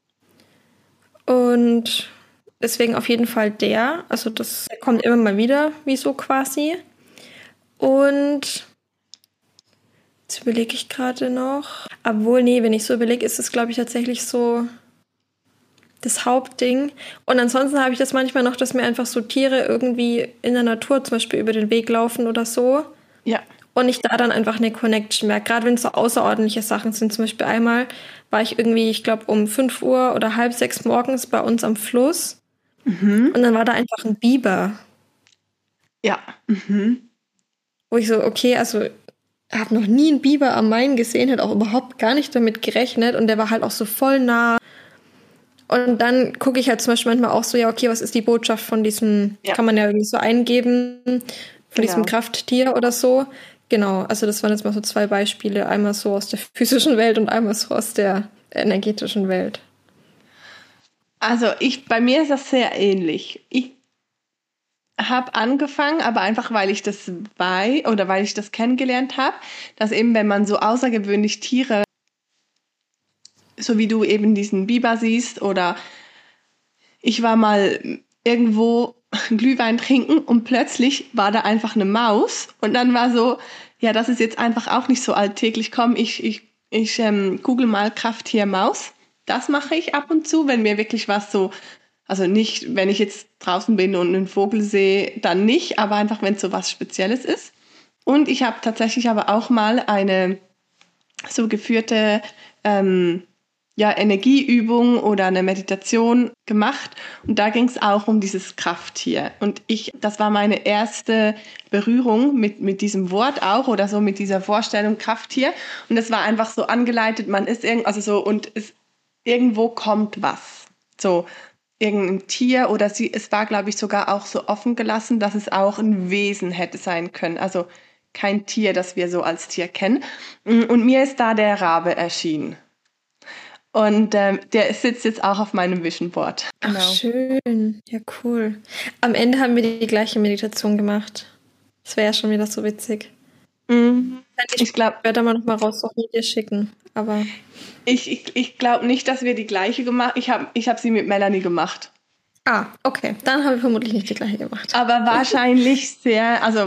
Und deswegen auf jeden Fall der. Also der kommt immer mal wieder, wie so quasi. Und jetzt überlege ich gerade noch. Obwohl, nee, wenn ich so überlege, ist es, glaube ich, tatsächlich so das Hauptding. Und ansonsten habe ich das manchmal noch, dass mir einfach so Tiere irgendwie in der Natur zum Beispiel über den Weg laufen oder so. Ja. Und ich da dann einfach eine Connection merke. Gerade wenn es so außerordentliche Sachen sind. Zum Beispiel einmal war ich irgendwie, ich glaube, um 5 Uhr oder 5:30 morgens bei uns am Fluss. Und dann war da einfach ein Biber. Ja. Wo ich so, okay, also habe noch nie einen Biber am Main gesehen, hätte auch überhaupt gar nicht damit gerechnet und der war halt auch so voll nah. Und dann gucke ich halt zum Beispiel manchmal auch so, ja, okay, was ist die Botschaft von diesem, kann man ja irgendwie so eingeben, von diesem Krafttier oder so. Genau, also das waren jetzt mal so 2 Beispiele, einmal so aus der physischen Welt und einmal so aus der energetischen Welt. Also bei mir ist das sehr ähnlich. Ich habe angefangen, aber einfach, weil ich das weil ich das kennengelernt habe, dass eben, wenn man so außergewöhnlich Tiere, so wie du eben diesen Biber siehst, oder ich war mal irgendwo Glühwein trinken und plötzlich war da einfach eine Maus und dann war so, ja, das ist jetzt einfach auch nicht so alltäglich. Komm, ich google mal Krafttier Maus. Das mache ich ab und zu, wenn mir wirklich was so, also nicht, wenn ich jetzt draußen bin und einen Vogel sehe, dann nicht, aber einfach, wenn es so was Spezielles ist. Und ich habe tatsächlich aber auch mal eine so geführte Energieübung oder eine Meditation gemacht. Und da ging es auch um dieses Krafttier. Und das war meine erste Berührung mit diesem Wort auch oder so mit dieser Vorstellung Krafttier. Und es war einfach so angeleitet, man ist irgendwo kommt was. So irgendein Tier oder es war, glaube ich, sogar auch so offen gelassen, dass es auch ein Wesen hätte sein können. Also kein Tier, das wir so als Tier kennen. Und mir ist da der Rabe erschienen. Und der sitzt jetzt auch auf meinem Vision Board. Genau. Ach, schön. Ja, cool. Am Ende haben wir die gleiche Meditation gemacht. Das wäre ja schon wieder so witzig. Ich werde mal noch mal raussuchen und dir schicken. Aber ich glaube nicht, dass wir die gleiche gemacht haben. Ich hab sie mit Melanie gemacht. Ah, okay. Dann haben wir vermutlich nicht die gleiche gemacht. Aber wahrscheinlich sehr, also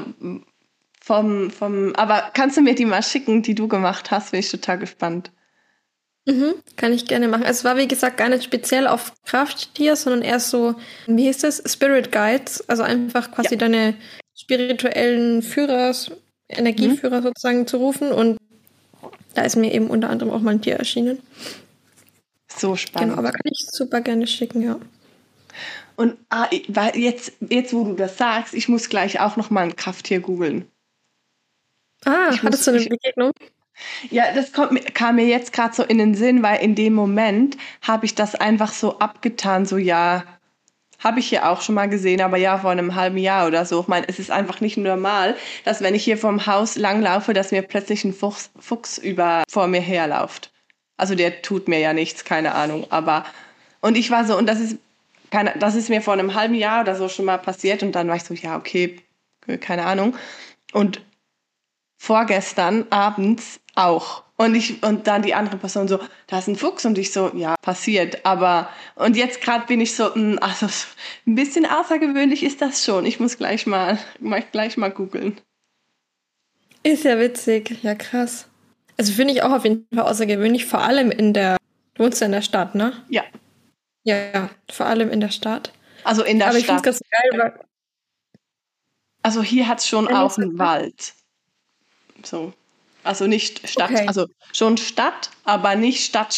aber kannst du mir die mal schicken, die du gemacht hast? Bin ich total gespannt. Kann ich gerne machen. Also es war, wie gesagt, gar nicht speziell auf Krafttier, sondern eher so, wie hieß das? Spirit Guides. Also einfach quasi deine spirituellen Energieführer sozusagen zu rufen. Und da ist mir eben unter anderem auch mal ein Tier erschienen. So spannend. Genau, aber kann ich super gerne schicken, ja. Und jetzt, wo du das sagst, ich muss gleich auch noch mal ein Krafttier googeln. Hattest du eine Begegnung? Ja, das kam mir jetzt gerade so in den Sinn, weil in dem Moment habe ich das einfach so abgetan, so habe ich hier auch schon mal gesehen, aber vor einem halben Jahr oder so. Ich meine, es ist einfach nicht normal, dass wenn ich hier vom Haus langlaufe, dass mir plötzlich ein Fuchs vor mir herläuft. Also der tut mir ja nichts, keine Ahnung, und ich war so, und das ist mir vor einem halben Jahr oder so schon mal passiert und dann war ich so, okay, keine Ahnung. Und vorgestern abends auch. Und dann die andere Person so, da ist ein Fuchs und ich so, ja, passiert. Und jetzt gerade bin ich so, also ein bisschen außergewöhnlich ist das schon. Ich muss gleich mal googeln. Ist ja witzig, ja krass. Also finde ich auch auf jeden Fall außergewöhnlich, vor allem du wohnst ja in der Stadt, ne? Ja. Ja, vor allem in der Stadt. Also in der Aber Stadt. Aber ich finde es ganz geil, weil also hier hat es schon auch einen Wald. So. Also nicht Stadt, okay. Also schon Stadt, aber nicht Stadt.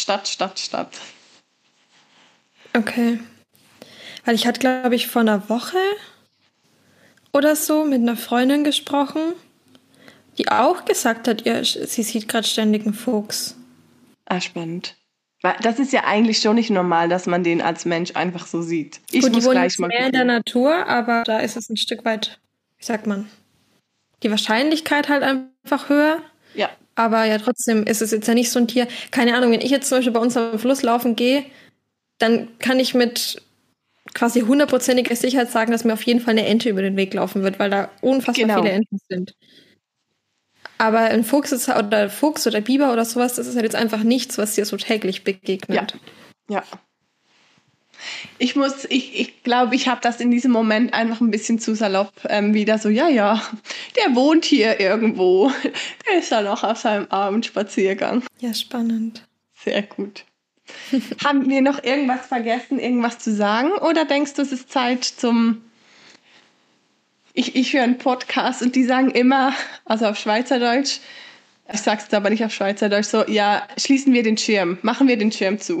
Okay. Weil ich hatte, glaube ich, vor einer Woche oder so mit einer Freundin gesprochen, die auch gesagt hat, sie sieht gerade ständig einen Fuchs. Spannend. Weil das ist ja eigentlich schon nicht normal, dass man den als Mensch einfach so sieht. Die wohnen jetzt mehr in der Natur, aber da ist es ein Stück weit, wie sagt man, die Wahrscheinlichkeit halt einfach höher. Ja. Aber ja, trotzdem ist es jetzt ja nicht so ein Tier. Keine Ahnung, wenn ich jetzt zum Beispiel bei uns am Fluss laufen gehe, dann kann ich mit quasi 100%iger Sicherheit sagen, dass mir auf jeden Fall eine Ente über den Weg laufen wird, weil da unfassbar viele Enten sind. Aber ein Fuchs oder Biber oder sowas, das ist halt jetzt einfach nichts, was dir so täglich begegnet. Ja. Ich glaube, ich habe das in diesem Moment einfach ein bisschen zu salopp wieder so, der wohnt hier irgendwo. Der ist ja noch auf seinem Abendspaziergang. Ja, spannend. Sehr gut. Haben wir noch irgendwas vergessen, irgendwas zu sagen? Oder denkst du, es ist Zeit zum... Ich höre einen Podcast und die sagen immer, also auf Schweizerdeutsch, ich sag's jetzt aber nicht auf Schweizerdeutsch, so, schließen wir den Schirm, machen wir den Schirm zu.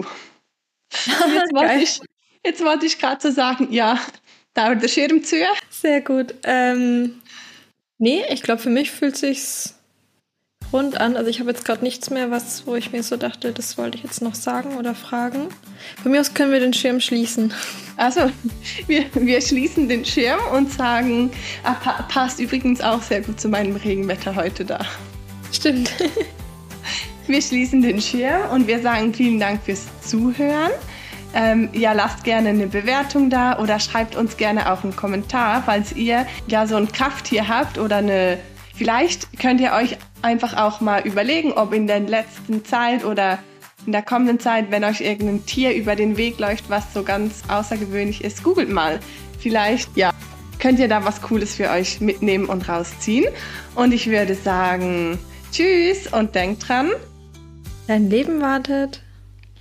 Jetzt wollte ich gerade so sagen, da wird der Schirm zu. Sehr gut. Nee, ich glaube, für mich fühlt sich's rund an. Also ich habe jetzt gerade nichts mehr, wo ich mir so dachte, das wollte ich jetzt noch sagen oder fragen. Von mir aus können wir den Schirm schließen. Also, wir schließen den Schirm und sagen, passt übrigens auch sehr gut zu meinem Regenwetter heute da. Stimmt. Wir schließen den Schirm und wir sagen vielen Dank fürs Zuhören. Lasst gerne eine Bewertung da oder schreibt uns gerne auch einen Kommentar, falls ihr so ein Krafttier habt oder vielleicht könnt ihr euch einfach auch mal überlegen, ob in der letzten Zeit oder in der kommenden Zeit, wenn euch irgendein Tier über den Weg läuft, was so ganz außergewöhnlich ist, googelt mal. Vielleicht, könnt ihr da was Cooles für euch mitnehmen und rausziehen. Und ich würde sagen, tschüss und denkt dran, dein Leben wartet.